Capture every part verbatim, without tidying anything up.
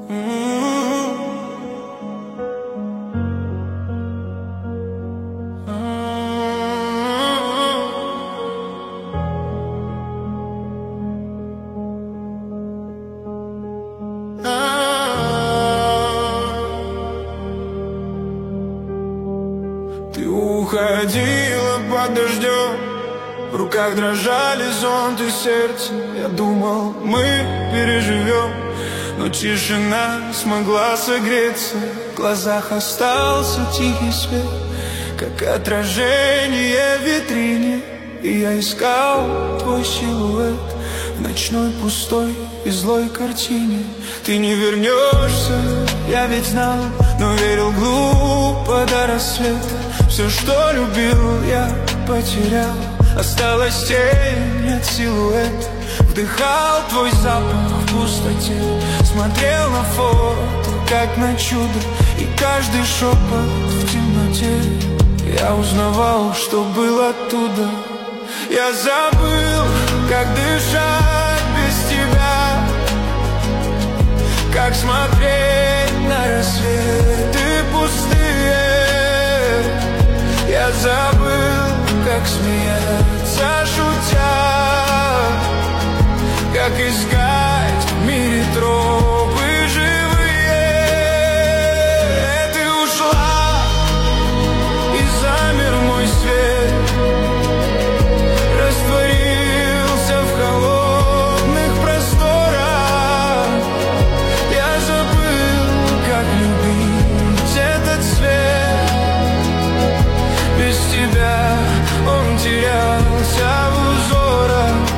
Ты уходила под дождем, в руках дрожали зонт и сердце. Я думал, мы переживем, но тишина смогла согреться. В глазах остался тихий свет, как отражение в витрине. И я искал твой силуэт в ночной пустой и злой картине. Ты не вернешься, я ведь знал, но верил глупо до рассвета. Все, что любил, я потерял. Осталась тень от силуэта. Вдыхал твой запах в пустоте, смотрел на фото, как на чудо. И каждый шепот в темноте я узнавал, что был оттуда. Я забыл, как дышать без тебя, как смотреть на рассветы пустые. Я забыл, как смеяться, шутя, как искать в мире тропы живые. Ты ушла, и замер мой свет, растворился в холодных просторах. Я забыл, как любить этот свет. Без тебя он терялся в узорах.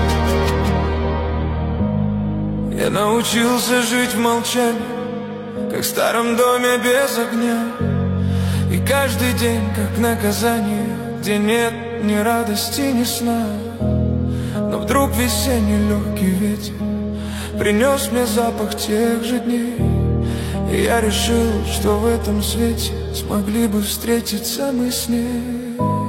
Я научился жить в молчании, как в старом доме без огня. И каждый день как наказание, где нет ни радости, ни сна. Но вдруг весенний легкий ветер принес мне запах тех же дней. И я решил, что в этом свете смогли бы встретиться мы с ней.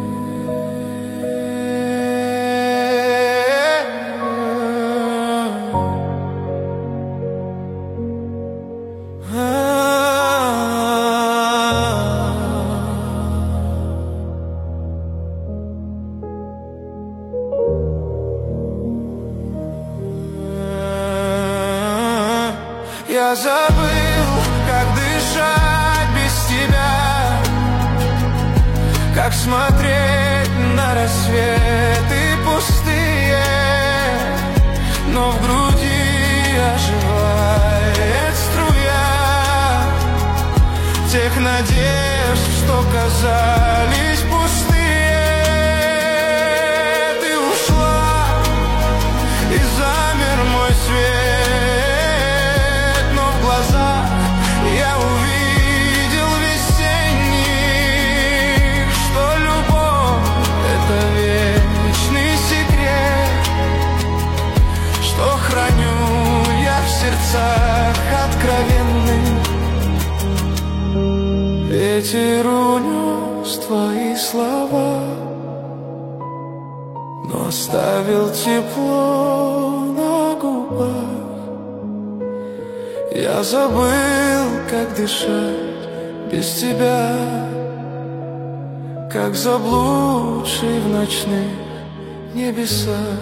Я забыл, как дышать без тебя, как смотреть на рассветы пустые. Но в груди оживает струя тех надежд, что казались пустые. Ты ушла, и замер мой свет. Я увидел весенний, что любовь — это вечный секрет, что храню я в сердцах откровенных. Ветер унес твои слова, но оставил тепло на губах. Я забыл, как дышать без тебя, как заблудший в ночных небесах.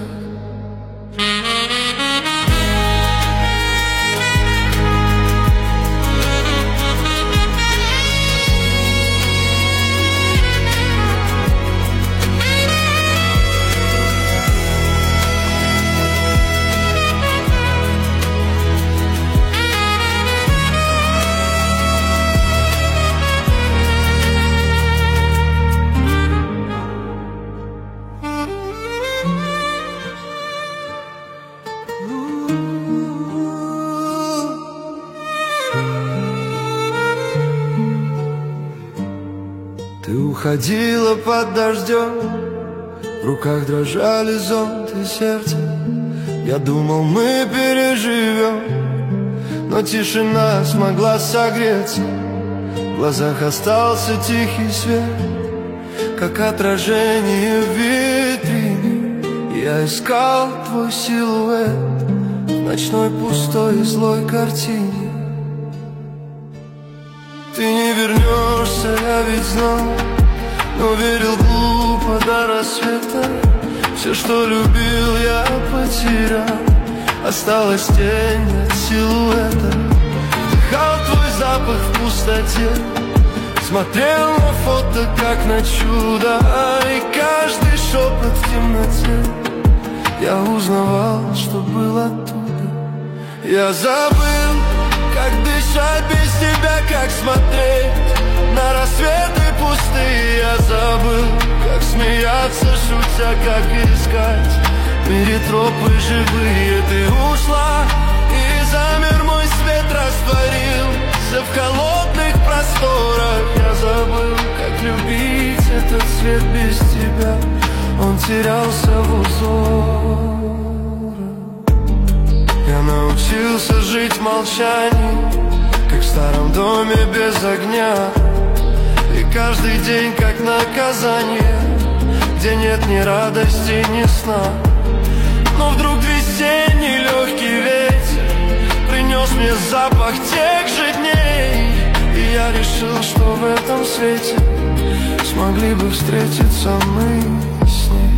Ты уходила под дождем, в руках дрожали зонт и сердце. Я думал, мы переживем, но тишина смогла согреться. В глазах остался тихий свет, как отражение в витрине. Я искал твой силуэт в ночной пустой и злой картине. я ведь знал, но верил глупо до рассвета. Все, что любил, я потерял. Осталась тень от силуэта. Вдыхал твой запах в пустоте, смотрел на фото, как на чудо. И каждый шепот в темноте я узнавал, что был оттуда. Я забыл, как дышать без тебя, как смотреть на рассветы пустые. Я забыл, как смеяться, шутя, как искать в мире тропы живые. Ты ушла, и замер мой свет, растворился в холодных просторах. Я забыл, как любить этот свет без тебя, он терялся в узорах. Я научился жить в молчании, как в старом доме без огня. И каждый день как наказание, где нет ни радости, ни сна. Но вдруг весенний легкий ветер принес мне запах тех же дней. И я решил, что в этом свете смогли бы встретиться мы с ней.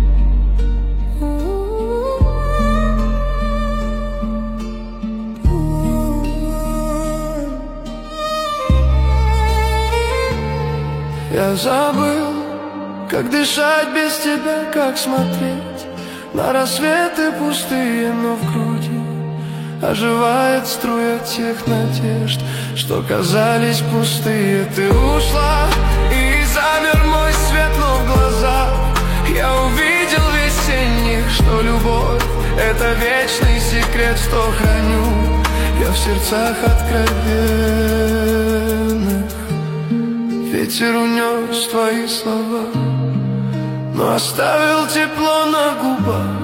Я забыл, как дышать без тебя, как смотреть на рассветы пустые, но в груди оживает струя тех надежд, что казались пустые. Ты ушла, и замер мой свет, но в глазах я увидел весенних, что любовь — это вечный секрет, что храню я в сердцах откровенных. Ветер унес твои слова, но оставил тепло на губах.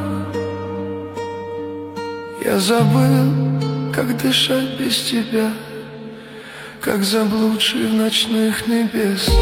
Я забыл, как дышать без тебя, как заблудший в ночных небесах.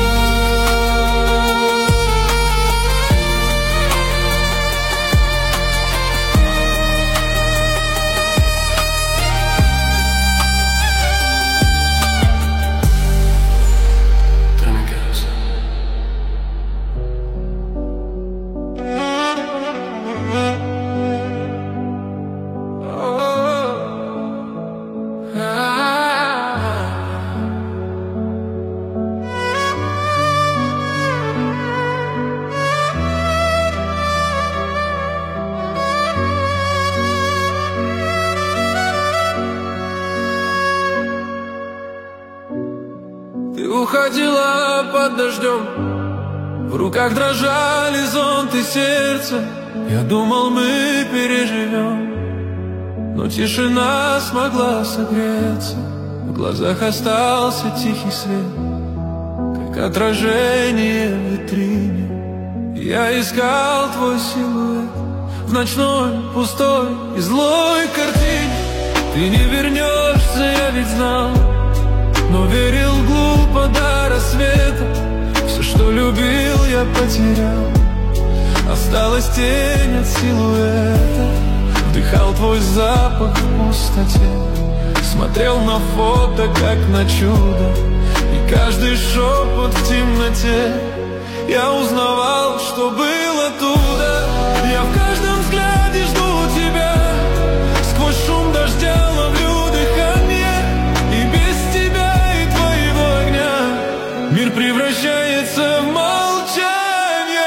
Ты уходила под дождем, в руках дрожали зонт и сердце. Я думал, мы переживем, но тишина смогла согреться. В глазах остался тихий свет, как отражение в витрине. Я искал твой силуэт в ночной, пустой и злой картине. Ты не вернешься, я ведь знал, но верил глупо до рассвета. Все, что любил, я потерял. Осталась тень от силуэта. Вдыхал твой запах в пустоте, смотрел на фото, как на чудо. И каждый шепот в темноте я узнавал, что был оттуда. Я в каждом взгляде жду тебя, сквозь шум дождя ловлю дыхание. И без тебя и твоего огня мир превращается в молчание.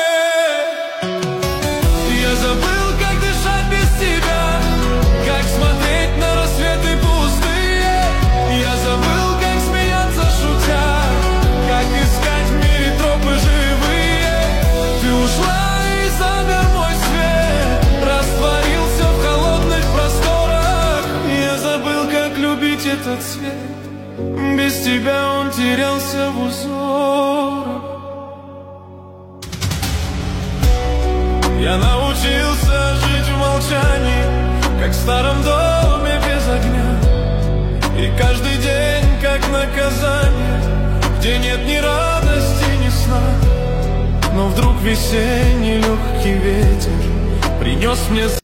Я забыл, как дышать без тебя, как смотреть на рассветы пустые. Я забыл, как смеяться, шутя, как искать в мире тропы живые. Ты ушла, и замер мой свет, растворился в холодных просторах. Я забыл, как любить этот свет, без тебя он терялся в узорах. Я научился жить в молчании, как в старом доме без огня. И каждый день как наказание, где нет ни радости, ни сна. Но вдруг весенний легкий ветер принес мне